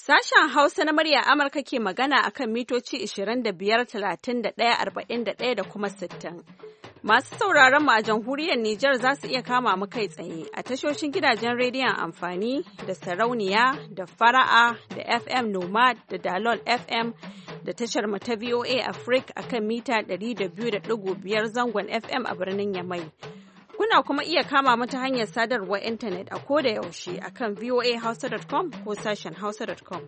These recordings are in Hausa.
Sashen Hausa na murya Amurka ke magana akan mitoci 25, 31, 41 da kuma 60. Masu sauraron mu a jamhuriyar Nijar za su iya kama mu kai tsaye a tashoshin gidajen rediyon amfani da sarauniya da fara'a da FM Nomad da Dalol FM da tashar mu ta VOA Africa akan mita 200.5 zangon FM a birnin Yamai. Kuna kuma iya kama mu ta hanyar sadarwar intanet a koda yaushe akan voahausa.com ko sashen hausa.com.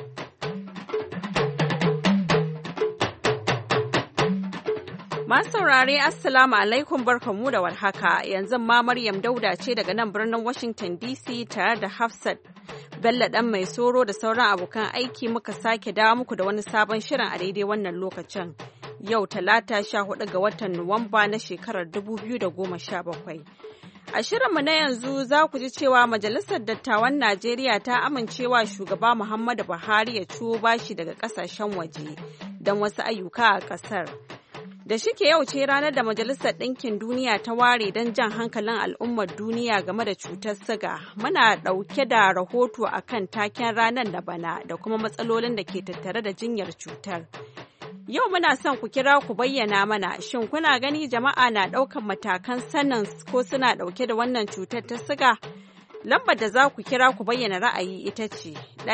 Masu saurare Assalamu alaikum barkamu da warhaka, yanzu ma Maryam Dauda ce daga nan birnin Washington DC tare da Hafsat Bello dan mai soro da sauran abokan aiki muka sake dawo muku da wani sabon shirin a daidai wannan lokacin. Yau Talata 14 ga watan Nuwamba na shekarar 2017. A shirinmu na yanzu za ku ji cewa Majalisar Dattawan Najeriya ta amincewa shugaba Muhammadu Buhari ya ciwo bashi daga kasashen waje don wasu ayyuka a ƙasar. Da shike yau ce ranar da Majalisar Ɗinkin Duniya ta ware don jan hankalin al'ummar duniya game da cutar siga, muna ɗauke da rahoto akan taken ranar da bana da kuma matsalolin da ke tattare da jinyar cutar. Yau muna son ku kira ku bayyana mana shin kuna gani jama'a na ɗaukan matakan sanin ko suna ɗauke da wannan cutar ta siga? Lambar da za ku kira ku bayyana ra'ayi ita ce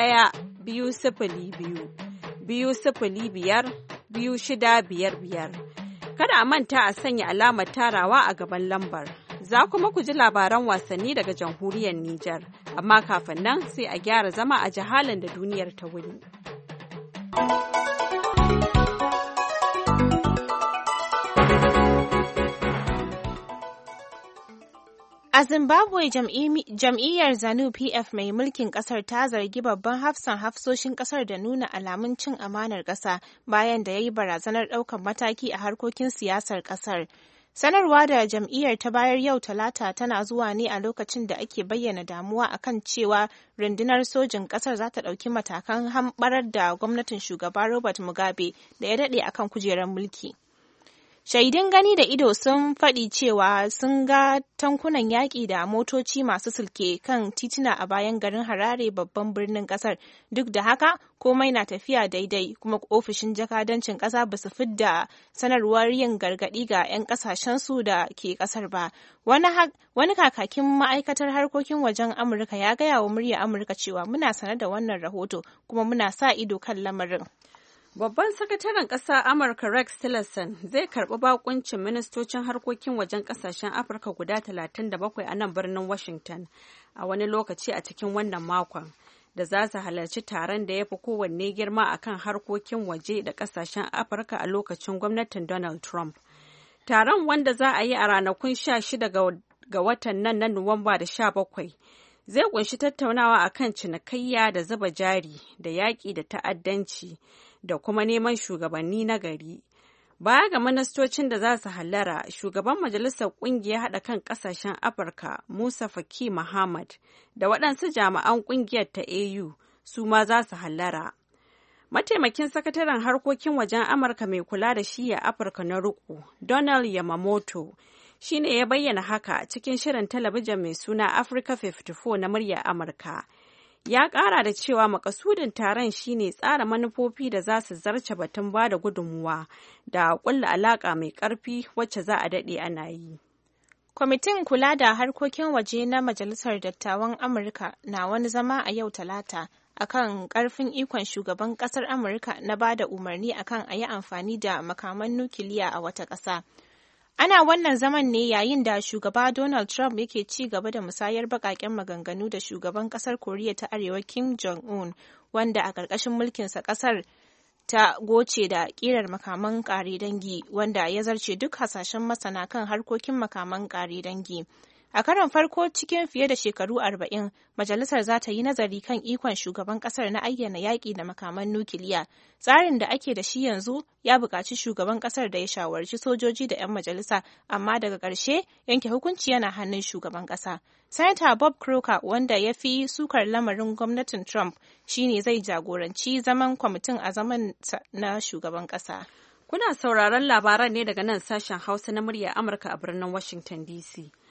1-202-205-2655. Kada a manta a sanya alamar tarawa a gaban lambar. Za kuma ku ji labaran wasanni daga jamhuriyar Nijar, amma kafin nan sai a gyara zama a ji halin da duniyar ta wuni. A Zimbabwe, jam'iyyar ZANU-PF mai mulkin kasar ta zargi babban hafsan hafsoshin kasar da nuna alamun cin amanar ƙasa bayan da ya yi barazanar ɗaukar mataki a harkokin siyasar ƙasar. Sanarwa da jam'iyyar ta bayar yau Talata tana zuwa ne a lokacin da ake bayyana damuwa akan cewa rundunar sojin ƙasar za ta ɗauki matakan hamɓarar da gwamnatin shugaba Robert Mugabe da ya daɗe akan kujerar mulki. Shaidun gani da ido sun faɗi cewa sun ga tankunan yaƙi da motoci masu sulke kan tituna a bayan garin Harare babban birnin ƙasar. Duk da haka, komai na tafiya daidai kuma ofishin jakadancin ƙasa ba su fidda sanarwar yin gargaɗi ga 'yan ƙasashensu da ke ƙasar ba. Wani kakakin ma'aikatar harkokin wajen Amurka ya gaya wa murya Amurka cewa muna sanar da wannan rahoto kuma muna sa ido kan lamarin. Babban sakataren ƙasa Amurka Rex Tillerson zai karɓi bakuncin ministocin harkokin wajen ƙasashen Afirka guda 37 a nan birnin Washington a wani lokaci a cikin wannan makon da za su halarci taron da ya fi kowanne girma akan harkokin waje da ƙasashen Afirka a lokacin gwamnatin Donald Trump. Taron wanda za a yi a ranakun 16 ga watan nan na Nuwamba da 17 zai kunshi tattaunawa akan cinikayya da zuba jari da yaƙi da ta'addanci da kuma neman shugabanni na gari. Baya ga ministocin da za su hallara, shugaban Majalisar Ƙungiyar Haɗa kan Ƙasashen Afirka, Musa Faki Muhammad, da waɗansu jami'an ƙungiyar ta AU su ma za su hallara. Mataimakin sakataren harkokin wajen Amurka mai kula da shiyar Afirka na riƙo, Donald Yamamoto, shi ne ya bayyana haka cikin shirin talabijin mai suna Africa 54 na muryar Amurka. Ya ƙara da cewa makasudin taron shine tsara manufofi da za su zarce batun ba da gudunmuwa da ƙulla alaƙa mai ƙarfi wacce za a daɗe ana yi. Kwamitin kula da harkokin waje na Majalisar Dattawan Amurka na wani zama a yau Talata akan ƙarfin ikon shugaban ƙasar Amurka na ba da umarni akan a yi amfani da makaman nukiliya a wata ƙasa. Ana wannan zaman ne yayin da shugaba Donald Trump yake ci gaba da musayar baƙaƙen maganganu da shugaban ƙasar Koriya ta Arewa Kim Jong-un, wanda a ƙarƙashin mulkinsa ƙasar ta goce da ƙirar makaman ƙare dangi, wanda ya zarce duk hasashen masana kan harkokin makaman ƙare dangi. A karon farko cikin fiye da shekaru 40, majalisar za ta yi nazari kan ikon shugaban kasar na ayyana yaƙi da makaman nukiliya. Tsarin da ake da shi yanzu ya buƙaci shugaban kasar da ya shawarci sojoji da 'yan majalisa, amma daga ƙarshe yanke hukunci yana hannun shugaban ƙasa. Sanata Bob Croker, wanda ya fi sukar lamarin gwamnatin Trump, shine zai jagoranci zaman kwamitin a zaman na shugaban ƙasa. Kuna sauraron labaran ne daga nan sashen Hausa na murya Amurka a birnin Washington DC.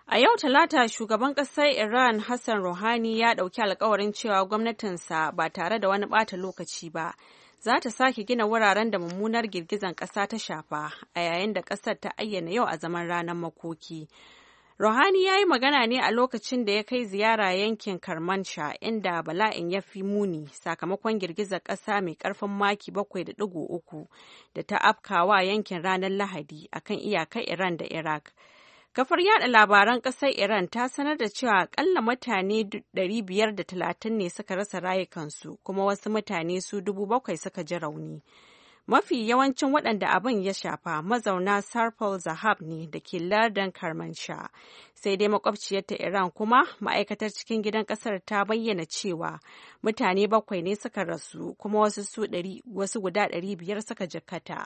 A yau Talata, shugaban ƙasar Iran Hassan Rouhani ya ɗauki alkawarin cewa gwamnatinsa ba tare da wani ɓata lokaci ba za ta sake gina wuraren da mummunar girgizan ƙasa ta shafa a yayin da ƙasar ta ayyana yau a zaman ranar makoki. Rouhani ya yi magana ne a lokacin da ya kai ziyara yankin Kermanshah inda bala'in ya fi muni sakamakon girgizar ƙasa mai ƙarfin maki 7.3 da ta afkawa yankin ranar Lahadi akan iyakar Iran da Iraq. Kafar yada labaran ƙasar Iran ta sanar da cewa akalla mutane 530 ne suka rasa rayukansu kuma wasu mutane su 7,000 suka ji rauni. Mafi yawancin waɗanda abin ya shafa mazauna Sarpol Zahab ne da ke lardin Kermanshah. Sai dai makwabciyarta Iran kuma ma'aikatar cikin gidan ƙasar ta bayyana cewa mutane 7 ne suka rasu kuma wasu guda 500 suka jikkata.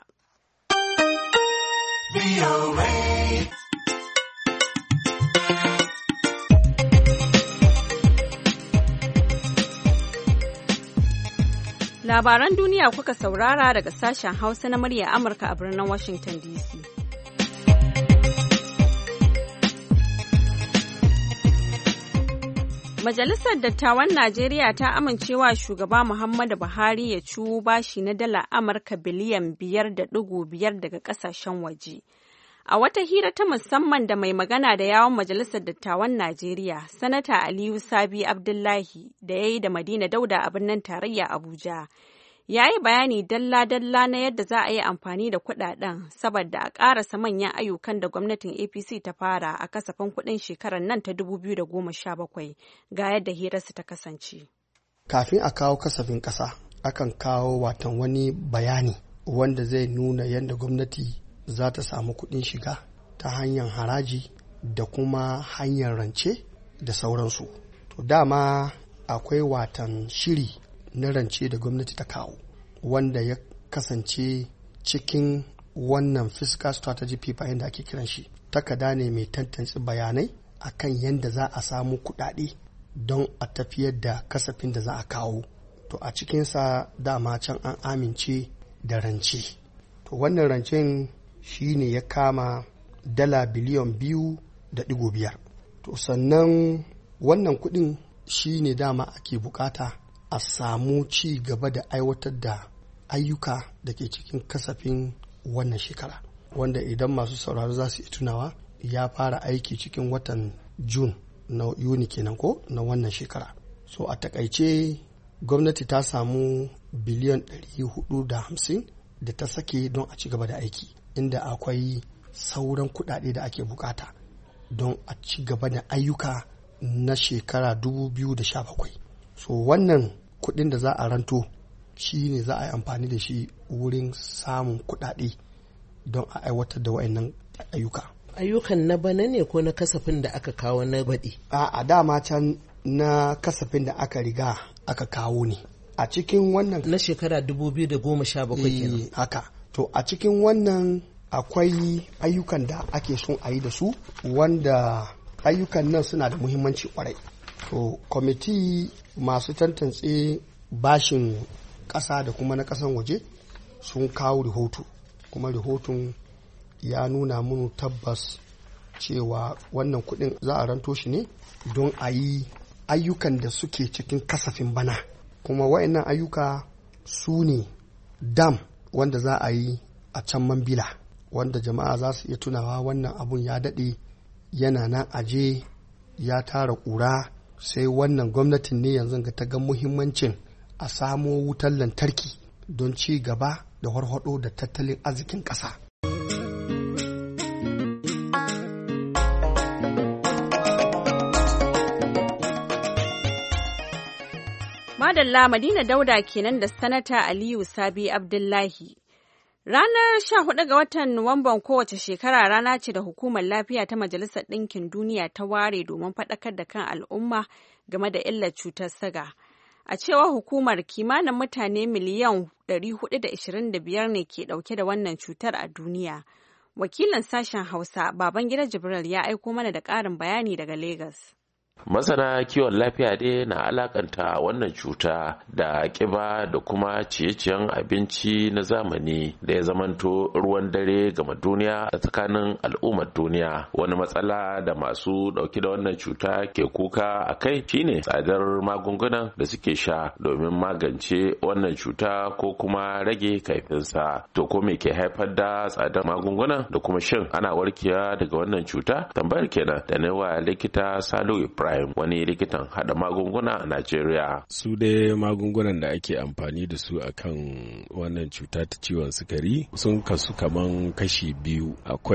Labaran duniya kuka saurara daga sashen Hausa na murya Amurka a birnin Washington DC. Majalisar Dattawan Najeriya ta amincewa shugaba Muhammadu Buhari ya ciwo bashi na dala Amurka biliyan 5.5 daga kasashen waje. A wata hira ta musamman da mai magana da yawon Majalisar Dattawan Najeriya, Sanata Aliyu Sabi Abdullahi da ya yi da Madina Dauda a birnin tarayya Abuja, ya yi bayani dalla-dalla na yadda za a yi amfani da kuɗaɗen saboda a ƙarasa manyan ayyukan da gwamnatin APC ta fara a kasafin kuɗin shekarar nan ta 2017 ga yadda hirarsu ta kasance. Kafin a kawo kasafin ƙasa, akan kawo watan wani bayani wanda zai nuna yadda gwamnati za ta samu kuɗin shiga ta hanyar haraji da kuma hanyar rance da sauransu. To dama akwai watan shiri na rance da gwamnati ta kawo wanda ya kasance cikin wannan fiscal strategy paper yadda ake kiran shi. Takarda ne mai tantance bayanai akan yadda za a samu kuɗaɗe don a tafiyar da kasafin da za a kawo. To a cikinsa dama can an amince da rance. To wannan rancen shi ne ya kama dala biliyan 2.5. To sannan wannan kuɗin shi ne dama ake bukata a samu ci gaba da aiwatar da ayyuka da ke cikin kasafin wannan shekara, wanda idan masu sauraro za su tunawa ya fara aiki cikin watan Jun na Yuni kenan ko na wannan shekara. So a takaice gwamnati ta samu biliyan 450 da ta sake don a ci gaba da aiki, inda akwai sauran kuɗaɗe da ake bukata don a ci gaba da ayyuka na shekara 2017. So wannan kuɗin da za a ranto shi ne za a yi amfani da shi wurin samun kuɗaɗe don a aiwatar da wa'annan ayyuka. Ayyukan na bana ne ko na kasafin da aka kawo na baɗi? A dama can na kasafin da aka riga aka kawo ne. A cikin wannan na shekara 2017 kenan. Haka. To a cikin wannan akwai ayyukan da ake son a yi da su, wanda ayyukan nan suna da muhimmanci kwarai. To kwamiti masu tantance bashin ƙasa da kuma na ƙasan waje sun kawo rahoto, kuma rahoton ya nuna mun tabbas cewa wannan kuɗin za a ranto shi ne don a yi ayyukan da suke cikin kasafin bana. Kuma wa'annan ayyuka su ne dam wanda za a yi a can Mambila, wanda jama'a za su iya tunawa wannan abun ya daɗe yana nan aje ya tara ƙura, sai wannan gwamnatin ne yanzu ga ta ga muhimmancin a samo wutar lantarki don ci gaba da harhaɗo da tattalin arzikin ƙasa. Madalla Madina Dauda kenan da Sanata Aliyu Sabi Abdullahi. Ranar 14 ga watan Nuwamban kowace shekara rana ce da Hukumar Lafiya ta Majalisar Ɗinkin Duniya ta ware domin faɗakar da kan al'umma game da illar cutar siga. A cewa hukumar, kimanin mutane miliyan 425 ne ke ɗauke da wannan cutar a duniya. Wakilin sashen Hausa, Babangida Jibril, ya aiko mana da ƙarin bayani daga Legas. Masana kiwon lafiya dai na alakanta wannan cuta da kiba da kuma ciye-ciyen abinci na zamani da ya zamanto ruwan dare gama duniya a tsakanin al'ummar duniya. Wani matsala da masu dauke da wannan cuta ke kuka a kai shine tsadar magungunan da suke sha domin magance wannan cuta ko kuma rage kaifinsa. To ko me ke haifar da tsadar magungunan da kuma shin ana warkewa daga wannan cuta? Tambayar kenan da na wa likita Salihu Ibrahim, wani likitan hada magunguna a Najeriya. Su dai magungunan da ake amfani da su akan wannan cuta ta ciwon sukari sun kasu kaman kashi biyu.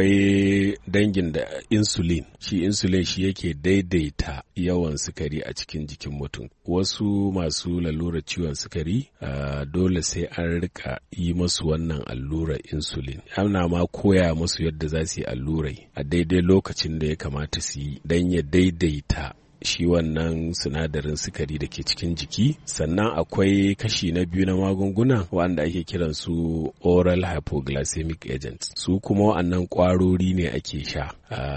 Akwai dangin da insulin shi yake daidaita yawan sukari a cikin jikin mutum. Wasu masu lalurar ciwon sukari dole sai an rika yi masu wannan allurar insulin. Ana ma koya masu yadda za su yi allurai a daidai lokacin da ya kamata su yi don ya daidaita shi wannan sinadarin sukari da ke cikin jiki. Sannan akwai kashi na biyu na magunguna wanda ake kiran su oral hypoglycemic agents. Su kuma wa'annan kwarori ne ake sha.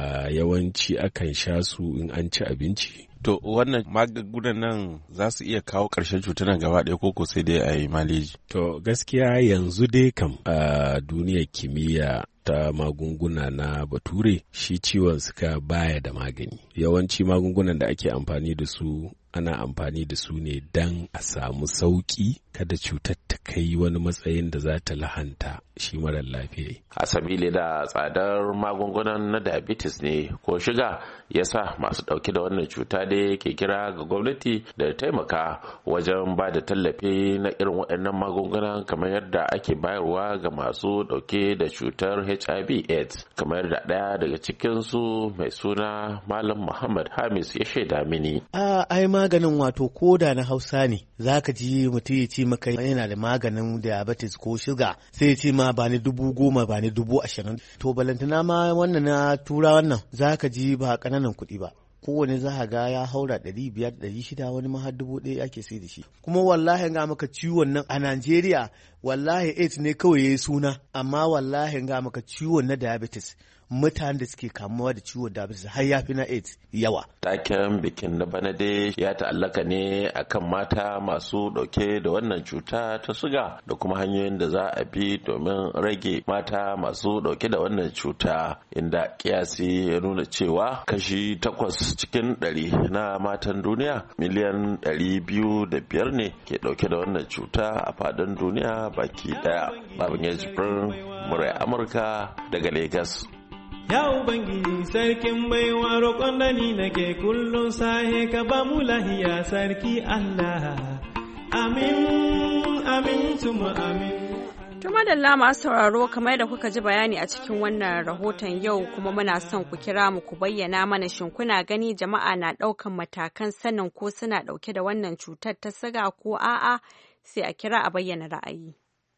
Yawanci akan sha su in an ci abinci. To wannan magungunan nan za su iya kawo ƙarshen cutar nan gaba ɗaya koko sai dai a yi maleji? To gaskiya yanzu dai kam a duniyar kimiyya ta magunguna na bature shi ciwon suka baya da magani. Yawanci magungunan da ake amfani da su ana amfani da su ne don a samu sauƙi kada cutar ta kai wani matsayin da za ta lahanta shi marar lafiya. A sabili da tsadar magungunan na diabetes ne ko shiga yasa masu ɗauke da wannan cuta da ke kira ga gwamnati da taimaka wajen ba da tallafi na irin waɗannan magungunan kamar yadda ake bayarwa ga masu ɗauke da cutar HIV/AIDS, kamar yadda ɗaya daga cikinsu mai suna Malam Muhammad Hamis ya shaida mini. Ai maganin wato koda na Hausa ne zaka ji mutum ya ce maka yana da maganin diabetes ko shiga sai ya ce ma ba ni 10,000 ba ni 20,000. To balantana ma wannan na tura wannan zaka ji ba kananan kuɗi ba. Kowane za ga ya haura 500, 600 wani ma har 1,000 ake sai da shi. Kuma wallahi ga maka ciwon nan a Najeriya wallahi AIDS ne kawai yayi suna, amma wallahi ga maka ciwon na diabetes mutanen da suke kamuwa da ciwon diabetes har yafi na AIDS yawa. Taken bikin na bana dai ya ta'allaka ne akan mata masu dauke da wannan cuta ta suga da kuma hanyoyin da za a bi domin rage mata masu dauke da wannan cuta, inda kiyasi ya nuna cewa kashi 8 cikin 100 na matan duniya miliyan 205 ne ke dauke da wannan cuta a fadin duniya baki daya. Babin ya jibrin murai Amurka daga Lagos. Ya Ubangiji sarkin baiwa roƙon da ni nake kullum sahe ka ba mu lahiya sarki Allah. Amin, amin, tuma amin. Tuma da lama sauraro kamar da kuka ji bayani a cikin wannan rahoton yau kuma muna son ku kira mu ku bayyana mana shin kuna gani jama'a na ɗaukan matakan sanin ko suna ɗauke da wannan cutar ta siga ko a'a, sai a kira a bayyana ra'ayi.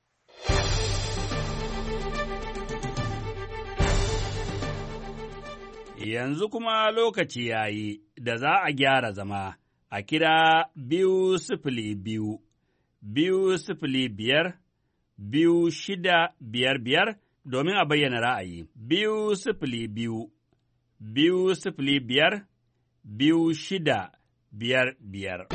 Yanzu kuma lokaci ya yi da za a gyara zama a kira 202 205 2655 domin a bayyana ra'ayi. 202 205 2655.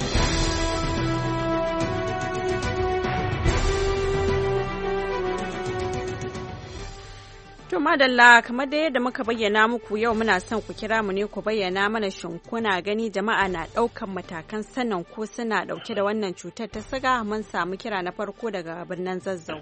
To madalla, kamar da yadda muka bayyana muku yau muna son ku kira mu ne ku bayyana mana shin kuna gani jama'a na ɗaukan matakan sanin ko suna ɗauke da wannan cutar ta siga. Mun samu kira na farko daga birnin Zazzau.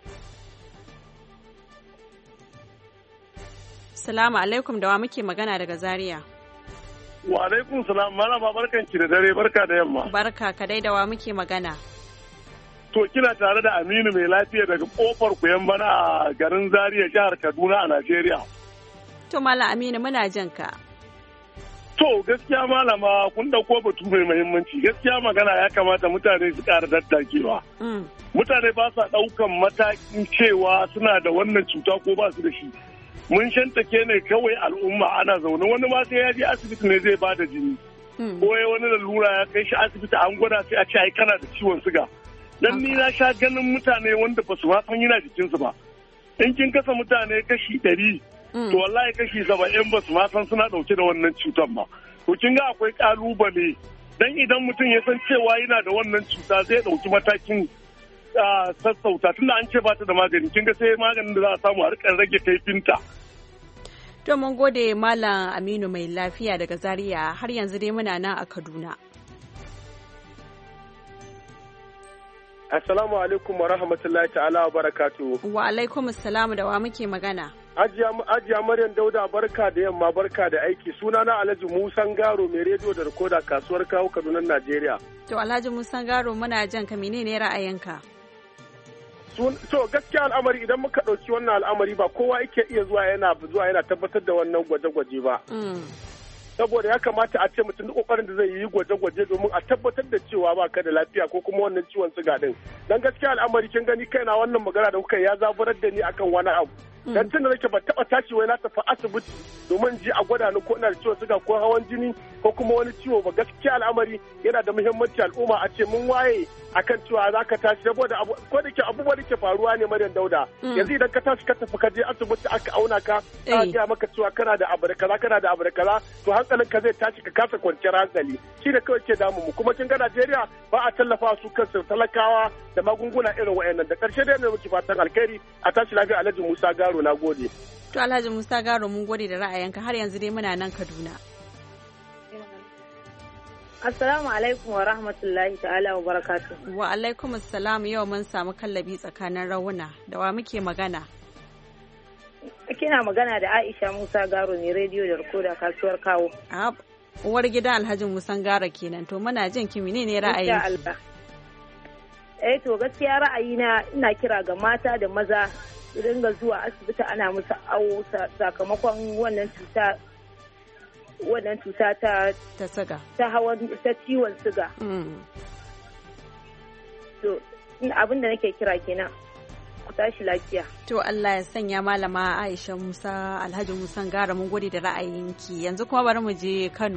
Salamu alaikum, da wa muke magana daga Zaria? Wa alaikum salam, malama barkanki da dare, barka da yamma. Barka ka dai, da wa muke magana? To kina tare da Aminu mai lafiya daga kofar kuyan bana a garin Zaria jihar Kaduna a Najeriya. To Malam Aminu muna jin ka. To gaskiya malama kun dauko batu mai muhimmanci, gaskiya magana ya kamata mutane su ƙara daddakewa. Mutane ba sa ɗaukan matakin cewa suna da wannan cuta ko ba su da shi. Mun shantake ne kawai al'umma ana zaune, wani ma sai ya je asibiti ne zai bada jini. Ko wani lalura ya kai shi asibiti an gwada sai a ce ai kana da ciwon siga. Dan ni na sha ganin mutane wanda ba su ma san yana jikinsu ba. In kin kasa mutane kashi 100, to wallahi kashi 70 ba su ma san suna dauke da wannan cutar ba. to kin ga akwai kalubale dan idan mutum ya san cewa yana da wannan cuta zai ɗauki matakin sassauta tunda an ce ba ta da magani kin ga sai maganin da za a samu a rika rage kaifinta. To mun gode Malam Aminu mai lafiya daga Zaria, har yanzu dai muna nan a Kaduna. Assalamu alaikum wa rahmatullahi ta'ala wa barakatuhu. Wa alaikum assalam, da wa muke magana? Ajiya Maryam Dauda, barka da yamma, barka da aiki. Sunana Alhaji Musan Garo mai rediyo da rikoda kasuwar kawo Kaduna, Najeriya. To Alhaji Musan Garo, muna jan ka, menene ra'ayinka? To gaskiya al'amari idan muka ɗauki wannan al'amari ba kowa yake iya zuwa yana tabbatar da wannan gwaje-gwaje ba. Saboda ya kamata a ce mutum duk kokarin da zai yi gwaje-gwaje domin a tabbatar da cewa ba ka da lafiya ko kuma wannan ciwon suga din. Dan gaskiya al'amari kin gani kaina wannan magana da kuka ya zaburar da ni akan wani abu. Dan tunda nake ba taba tashi wai na tafi asibiti domin ji a gwada ni ko ina da ciwon suga ko hawan jini ko kuma wani ciwo ba. Gaskiya al'amari yana da muhimmanci al'umma a ce mun waye akan cewa za ka tashi saboda ko da ke abubuwa da ke faruwa ne Maryam Dauda. Yanzu idan ka tashi ka tafi ka je asibiti aka auna ka ka ga maka cewa kana da abu da kaza kana da abu da kaza to hankalin ka zai tashi ka kasa kwanciyar hankali shi da kawai ke damu mu kuma kin ga Najeriya ba a tallafa su kansu talakawa da magunguna irin wayannan da karshe dai ne muke fatan alkhairi a tashi lafiya. Alhaji Musa Garo na gode. To Alhaji Musa Garo mun gode da ra'ayinka, har yanzu dai muna nan Kaduna. Assalamu alaikum wa rahmatullahi ta'ala wa barakatuh. Wa alaikum assalam, yau mun samu kallabi tsakanin rawuna, da wa muke magana? Kina magana da Aisha Musa Garo ne, rediyo da rikoda kasuwar kawo. Uwar gida Alhaji Musa Garo kenan, to muna jin ki menene ra'ayin? To gaskiya ra'ayina ina kira ga mata da maza su dinga zuwa asibiti ana musu awo sakamakon wannan cuta ta siga, ta hawan ta ciwon siga. To abin da nake kira kenan, ku tashi lafiya. To Allah ya sanya malama Aisha Musa Alhaji Musa Gara, mun gode da ra'ayinki. Yanzu kuma bari mu je Kano.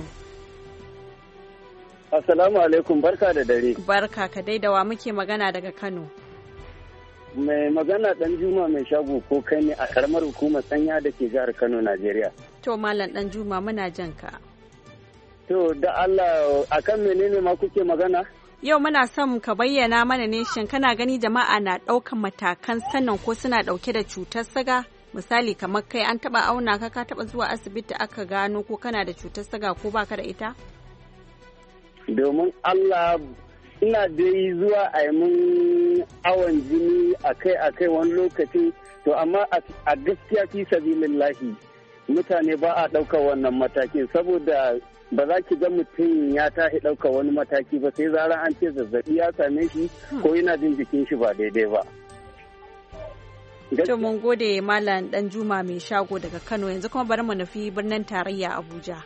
Assalamu alaikum, barka da dare. Barka ka dai, da wa muke magana daga Kano? Mai magana Dan Juma mai shago ko kai ne a karamar hukumar Sanya da ke jihar Kano, Najeriya. To Malam Dan Juma muna jan ka. To da Allah akan menene ma kuke magana? Yau muna son ka bayyana mana ne, shin kana gani jama'a na ɗaukan matakan sanin ko suna ɗauke da cutar siga? Misali kamar kai an taɓa auna ka taɓa zuwa asibiti aka gano ko kana da cutar siga ko baka da ita? Domin Allah ina dai zuwa a yi mun awon jini akai wani lokaci, to amma a gaskiya fi sabilillahi mutane ba a ɗaukar wannan matakin, saboda ba za ki ga mutum ya tashi ɗaukar wani mataki ba sai zarar an ce zazzaɓi ya same shi ko yana jin jikin shi ba daidai ba. To mun gode Malam Dan Juma mai shago daga Kano. Yanzu kuma bari mu nufi birnin tarayya Abuja.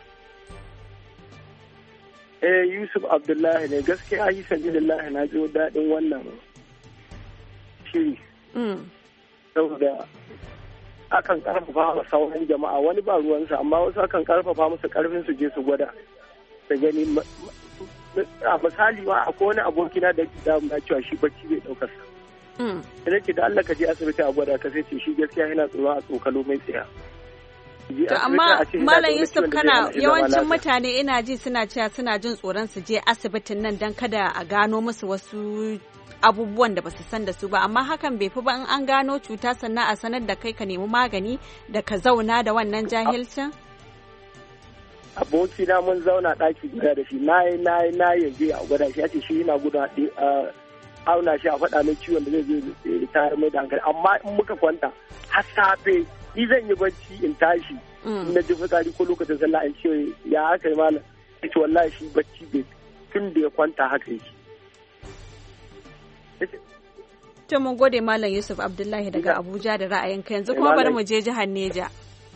Yusuf Abdullahi ne, gaskiya yi sabilillahi na ji daɗin wannan shiri. Saboda akan karfafa wa sauran jama'a, wani ba ruwansa amma wasu akan karfafa musu karfin su je su gwada da gani. A misali ma akwai wani abokina da na cewa shi bacci bai ɗaukar sa. Da nake da Allah ka je asibiti a gwada ka sai ce shi gaskiya yana tsoron a tsokalo mai tsaya. To amma Malam Yusuf, kana yawancin mutane ina ji suna cewa suna jin tsoron su je asibitin nan don kada a gano musu wasu abubuwan da basu san da su ba, amma hakan bai fi ba in an gano cuta sannan a sanar da kai ka nemi magani da ka zauna da wannan jahilcin? Aboki na mun zauna ɗaki guda da shi na yaje a gwada shi, ya ce shi yana guda auna shi a faɗa mai ciwon da zai zai tayar mai da hankali, amma in muka kwanta har safe ni zan yi bacci in tashi na ji fitsari ko lokacin sallah in ce ya haka yi malam, ya ce wallahi shi bacci bai tun da ya kwanta haka yake. To mun gode Malam Yusuf Abdullahi daga Abuja da ra'ayinka. Yanzu kuma bari mu je jihar Neja.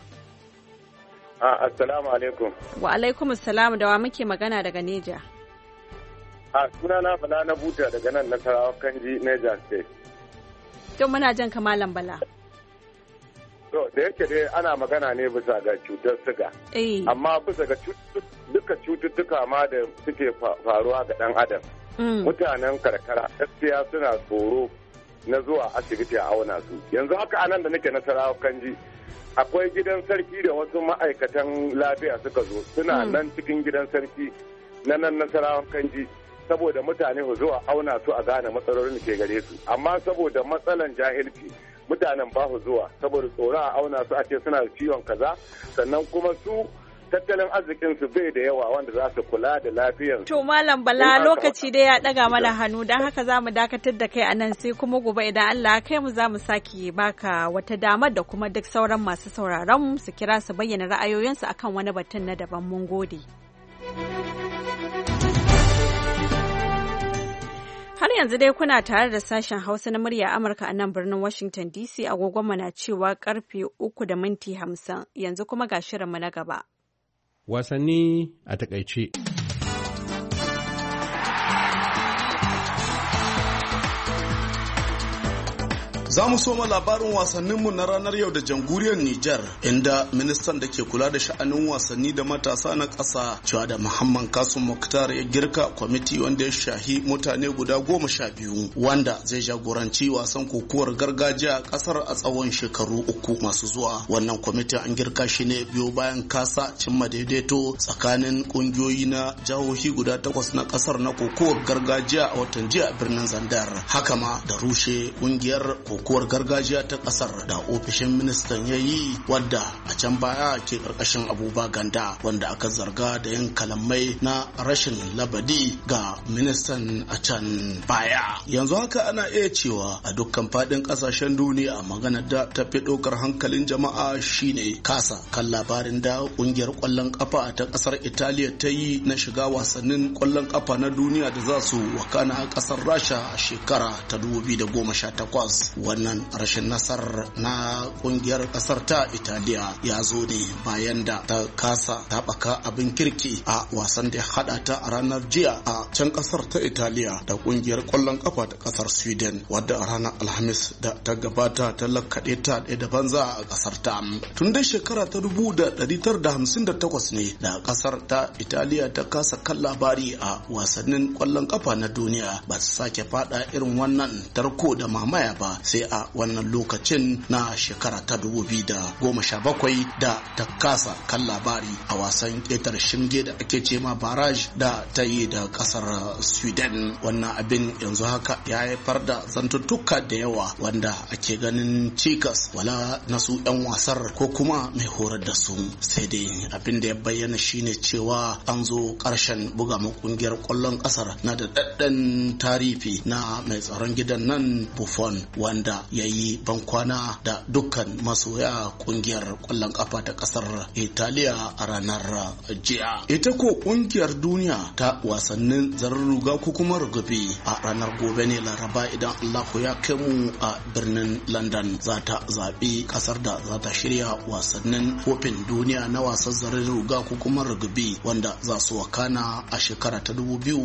Assalamu alaikum. Wa alaikum assalam, da wa muke magana daga Neja? Sunana Bala na Buta daga nan Nasarawa Kanji, Neja State. To muna jan ka Malam Bala. To da yake dai ana magana ne bisa ga cutar siga. Amma bisa ga duka cututtuka ma da suke faruwa ga ɗan adam. Mutanen karkara gaskiya suna tsoro na zuwa asibiti a auna su. Yanzu haka anan da nake Nasarawa Kanji akwai gidan sarki da wasu ma'aikatan lafiya suka zo suna nan cikin gidan sarki na nan Nasarawan Kanji saboda mutane su zuwa auna su a gane matsalolin da ke gare su, amma saboda matsalan jahilci mutanen ba su zuwa saboda tsoron a auna su a ce suna da ciwon kaza, sannan kuma su tattalin arzikin su bai da yawa wanda za su kula da lafiyar. To Malam Bala lokaci dai ya daga mana hannu don haka za mu dakatar da kai a nan sai kuma gobe idan Allah ya kai mu za mu sake baka wata damar da kuma duk sauran masu sauraron mu su kira su bayyana ra'ayoyinsu akan wani batun na daban. Mun gode. Har yanzu dai kuna tare da sashen Hausa na murya Amurka a nan birnin Washington DC, agogonmu na cewa karfe 3:50 yanzu kuma ga shirinmu na gaba. Wasanni a takaice. Za mu soma labarin wasanninmu na ranar yau da jamhuriyar Nijar, inda ministan da ke kula da sha'anin wasanni da matasa na ƙasa, cewa da Muhammad Kasum Mukhtar ya girka kwamiti wanda ya shahi mutane guda 12 wanda zai jagoranci wasan kokowar gargajiya a ƙasar a tsawon shekaru 3 masu zuwa. Wannan kwamitin an girka shi ne biyo bayan kasa cimma daidaito tsakanin ƙungiyoyi na jihohi guda 8 na ƙasar na kokowar gargajiya a watan jiya a birnin Zandar. Haka ma da rushe ƙungiyar kokowar gargajiya ta kasar da ofishin ministan ya yi, wadda a can baya ke karkashin Abuba Ganda, wanda aka zarga da yin kalamai na rashin labadi ga ministan a can baya. Yanzu haka ana iya cewa a dukkan fadin kasashen duniya magana da ta fi ɗaukar hankalin jama'a shine kasa kan labarin da kungiyar kwallon kafa ta kasar Italiya ta yi na shiga wasannin kwallon kafa na duniya da za su wakana a kasar Rasha a shekara ta 2018. Wannan rashin nasar na kungiyar kasar ta Italiya ya zo ne bayan da ta kasa taɓaka abin kirki a wasan da ya hada ta a ranar jiya a can kasar ta Italiya da kungiyar kwallon kafa ta kasar Sweden, wadda a ranar Alhamis da ta gabata ta lakkaɗe ta ɗaya da banza a kasar ta. Tun dai shekara ta 1958 ne da kasar ta Italiya ta kasa kan labari a wasannin kwallon kafa na duniya, ba su sake fada irin wannan tarko da mamaya ba sai a wannan lokacin na shekara ta 2017 da ta kasa kan labari a wasan ƙetar shinge da ake ce ma barrage da ta yi da ƙasar Sweden. Wannan abin yanzu haka ya haifar da zantuttuka da yawa wanda ake ganin cikas wala na su 'yan wasar ko kuma mai horar da su, sai dai abin da ya bayyana shine cewa an zo ƙarshen buga ma ƙungiyar ƙwallon ƙasar na da daddan tarihi na mai tsaron gidan nan Buffon, wanda ya yi bankwana da dukkan masoya kungiyar kwallon kafa ta kasar Italiya a ranar jiya. Ita ko kungiyar duniya ta wasannin zarar ruga ko kuma rugby a ranar gobe ne Laraba, idan Allah ya kai mu a birnin London, za ta zaɓi kasar da za ta shirya wasannin kofin duniya na wasan zarar ruga ko kuma rugby wanda za su wakana a shekara ta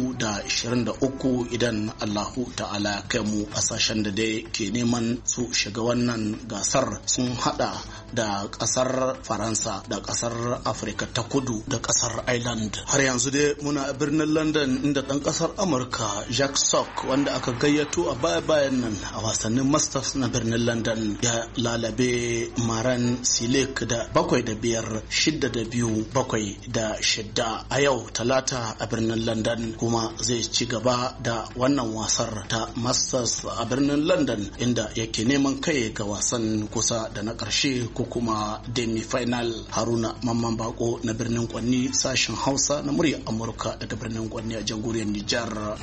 2023 idan Allah ta'ala ya kai mu. Kasashen da dai ke neman su shiga wannan gasar sun hada da kasar Faransa da kasar Afirka ta Kudu da kasar Ireland. Har yanzu dai muna birnin London, inda dan kasar Amurka Jack Sock, wanda aka gayyato a baya-bayan nan a wasannin Masters na birnin London, ya lalabe Maran Silik da 7-5, 6-2, 7-6 a yau Talata a birnin London, kuma zai ci gaba da wannan wasar ta Masters a birnin London, inda yake neman kai ga wasan kusa da na ƙarshe ko kuma demi-final. Haruna Mamman Bako na birnin Kwanni, sashen Hausa na murya Amurka daga birnin Kwanni a jamhuriyar Nijar.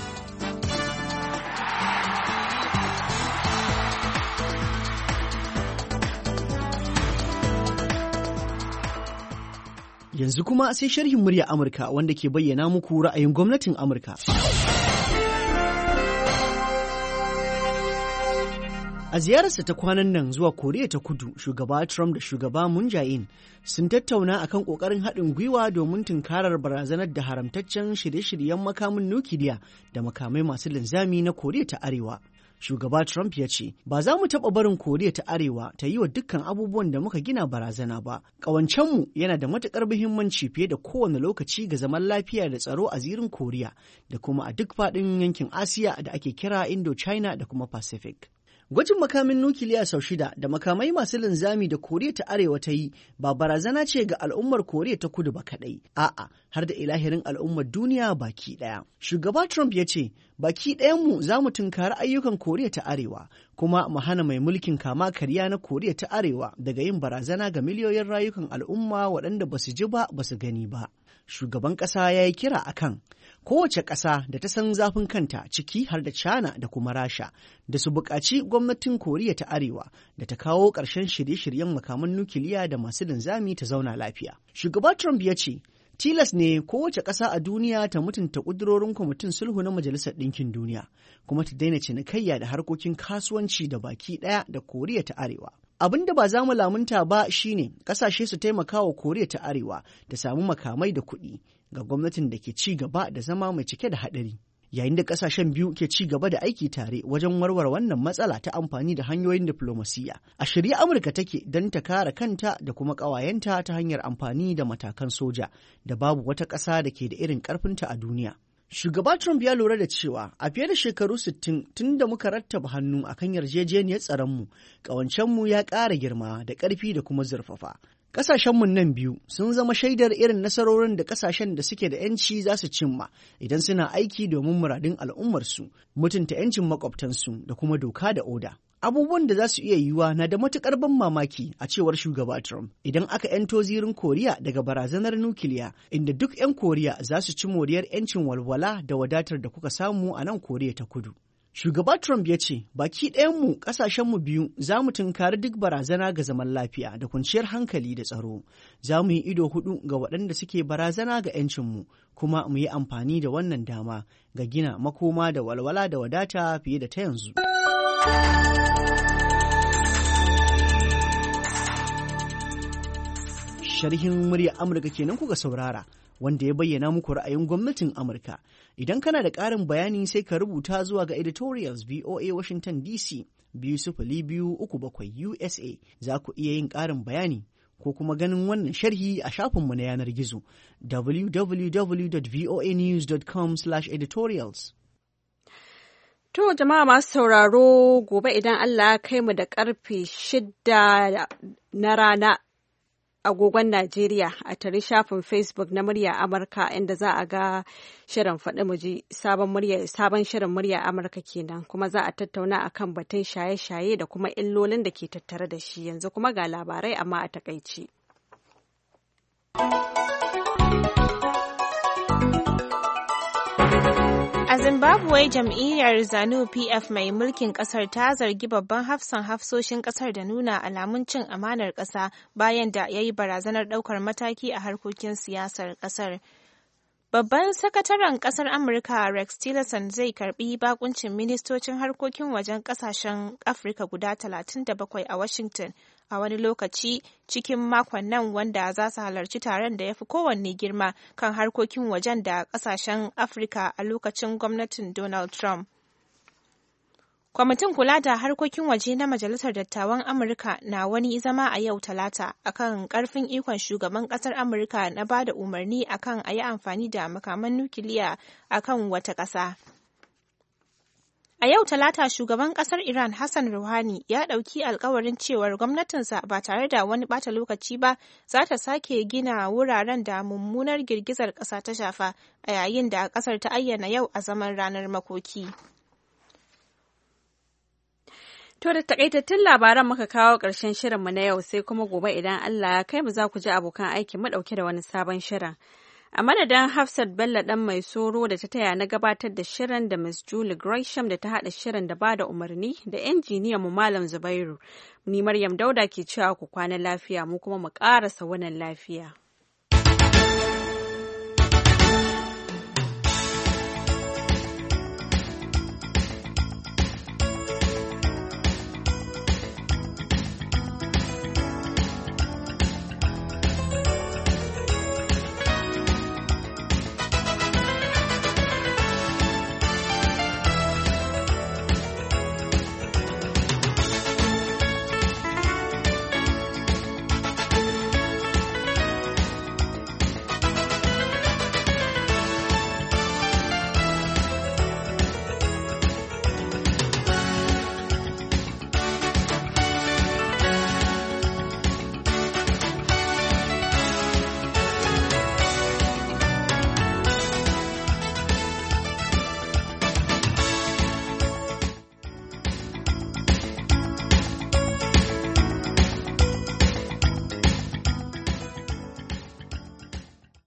Yanzu kuma sai sharhin murya Amurka wanda ke bayyana muku ra'ayin gwamnatin Amurka. A ziyararsa ta kwanan nan zuwa Koriya ta Kudu, shugaba Trump da shugaba Moon Jae-in sun tattauna akan ƙoƙarin haɗin gwiwa domin tunkarar barazanar da haramtaccen shirye-shiryen makamin nukiliya da makamai masu linzami na Koriya ta Arewa. Shugaba Trump ya ce, ba za mu taɓa barin Koriya ta Arewa ta yi wa dukkan abubuwan da muka gina barazana ba. Ƙawancenmu yana da matuƙar muhimmanci fiye da kowane lokaci ga zaman lafiya da tsaro a zirin Koriya da kuma a duk faɗin yankin Asiya da ake kira Indo-China da kuma Pacific. Gwajin makamin nukiliya sau 6 da makamai masu linzami da Koriya ta Arewa ta yi ba barazana ce ga al'ummar Koriya ta Kudu ba kaɗai, a'a har da ilahirin al'ummar duniya baki ɗaya. Shugaba Trump ya ce, baki ɗayanmu za mu tunkari ayyukan Koriya ta Arewa, kuma mu hana mai mulkin kama karya na Koriya ta Arewa daga yin barazana ga miliyoyin rayukan al'umma waɗanda ba su ji ba ba su gani ba. Shugaban ƙasa ya yi kira akan kowace ƙasa da ta san zafin kanta ciki har da China da kuma Rasha da su buƙaci gwamnatin Koriya ta Arewa da ta kawo ƙarshen shirye-shiryen makaman nukiliya da masu linzami ta zauna lafiya. Shugaba Trump ya ce, tilas ne kowace ƙasa a duniya ta mutunta ƙudurorin kwamitin sulhu na Majalisar Ɗinkin Duniya, kuma ta daina cinikayya da harkokin kasuwanci da baki ɗaya da Koriya ta Arewa. Abin da ba za mu lamunta ba shine ƙasashe su taimaka wa Koriya ta Arewa da samu makamai da kuɗi ga gwamnatin da ke ci gaba da zama mai cike da haɗari. Yayin da ƙasashen biyu ke ci gaba da aiki tare wajen warware wannan matsala ta amfani da hanyoyin diflomasiyya, a shirye Amurka take don ta kare kanta da kuma ƙawayenta ta hanyar amfani da matakan soja da babu wata ƙasa da ke da irin ƙarfinta a duniya. Shugaba Trump ya lura da cewa a fiye da shekaru 60 tun da muka rattaba hannu a kan yarjejeniyar tsaronmu, ƙawancenmu ya ƙara girma da ƙarfi da kuma zurfafa. Ƙasashenmu nan biyu sun zama shaidar irin nasarorin da ƙasashen da suke da 'yanci za su cimma idan suna aiki domin muradun al'ummarsu, mutunta 'yancin makwabtansu da kuma doka da oda. Abubuwan da za su iya yiwuwa na da matuƙar ban mamaki a cewar shugaba Trump idan aka 'yanto zirin Koriya daga barazanar nukiliya, inda duk 'yan Koriya za su ci moriyar 'yancin walwala da wadatar da kuka samu a nan Koriya ta Kudu. Shugaba Trump ya ce, baki ɗayanmu ƙasashenmu biyu za mu tunkari duk barazana ga zaman lafiya da kwanciyar hankali da tsaro. Za mu yi ido hudu ga waɗanda suke barazana ga 'yancinmu, kuma mu yi amfani da wannan dama ga gina makoma da walwala da wadata fiye da ta yanzu. Sharhin murya Amurka kenan kuka saurara, wanda ya bayyana muku ra'ayin gwamnatin Amurka. Idan kana da ƙarin bayani sai ka rubuta zuwa ga editorials VOA Washington DC 20237 USA. Za ku iya yin ƙarin bayani ko kuma ganin wannan sharhi a shafinmu na yanar gizo www.voanews.com/editorials. To jama'a masu sauraro, gobe idan Allah ya kai mu da karfe 6 na rana agogon Najeriya a tare shafin Facebook na murya Amurka, inda za a ga shirin faɗi mu ji sabon shirin murya Amurka kenan, kuma za a tattauna akan batun shaye-shaye da kuma illolin da ke tattare da shi. Yanzu kuma ga labarai amma a takaici. A Zimbabwe, jam'iyyar ZANU-PF mai mulkin kasar ta zargi babban hafsan hafsoshin kasar da nuna alamun cin amanar kasa bayan da ya yi barazanar daukar mataki a harkokin siyasar kasar. Babban sakataren kasar Amurka Rex Tillerson zai karbi bakuncin ministocin harkokin wajen kasashen Afirka guda 37 a Washington a wani lokaci cikin makon nan, wanda za su halarci taron da ya fi kowanne girma kan harkokin wajen da kasashen Afirka a lokacin gwamnatin Donald Trump. Kwamitin kula da harkokin waje na Majalisar Dattawan Amurka na wani zama a yau Talata akan karfin ikon shugaban kasar Amurka na ba da umarni akan a yi amfani da makaman nukiliya akan wata ƙasa. A yau Talata, shugaban kasar Iran Hassan Rouhani ya ɗauki alkawarin cewar gwamnatinsa ba tare da wani ɓata lokaci ba za ta sake gina wuraren da mummunar girgizar ƙasa ta shafa a yayin da ƙasar ta ayyana yau a zaman ranar makoki. To da takaitattun labaran muka kawo ƙarshen shirinmu na yau, sai kuma gobe idan Allah ya kai mu za ku ji abokan aiki mu ɗauke da wani sabon shirin. A madadin Hafsat Bello ɗan mai soro da ta taya na gabatar da shirin, da Miss Julie Gresham da ta haɗa shirin da ba da umarni, da injiniyan mu Malam Zubairu, ni Maryam Dauda ke cewa ku kwana lafiya, mu kuma mu ƙarasa wannan lafiya.